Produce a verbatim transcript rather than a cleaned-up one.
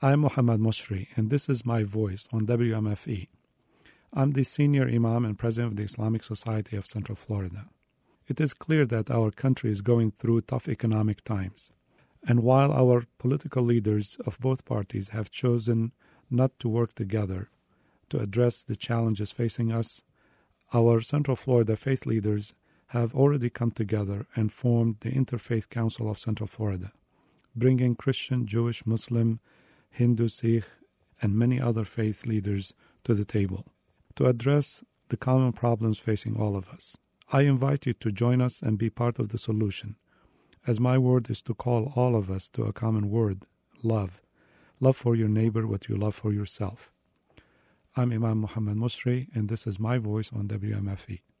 I'm Muhammad Mushri, and this is my voice on W M F E. I'm the senior imam and president of the Islamic Society of Central Florida. It is clear that our country is going through tough economic times. And while our political leaders of both parties have chosen not to work together to address the challenges facing us, our Central Florida faith leaders have already come together and formed the Interfaith Council of Central Florida, bringing Christian, Jewish, Muslim, Hindu, Sikh, and many other faith leaders to the table to address the common problems facing all of us. I invite you to join us and be part of the solution, as my word is to call all of us to a common word, love. Love for your neighbor what you love for yourself. I'm Imam Muhammad Mushri, and this is my voice on W M F E.